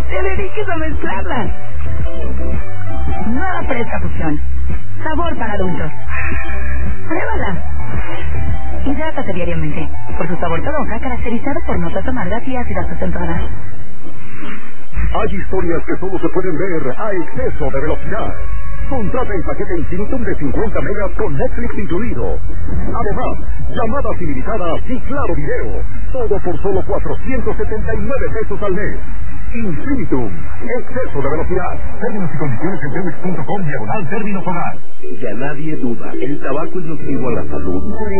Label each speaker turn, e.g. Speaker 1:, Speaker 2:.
Speaker 1: te dediques a mezclarlas. Nueva Fresca Fusión. Sabor para adultos. Pruébala. Hidrátate diariamente. Por su sabor toronja, caracterizado por notas amargas y ácidas acentuadas.
Speaker 2: Hay historias que solo se pueden ver a exceso de velocidad. Contrata el paquete Infinitum de 50 megas con Netflix incluido. Además, llamadas ilimitadas y claro video. Todo por solo 479 pesos al mes. Infinitum, exceso de velocidad. Términos y condiciones en telmex.com/términos hogar.
Speaker 3: Ya nadie duda, el tabaco es nocivo a la salud.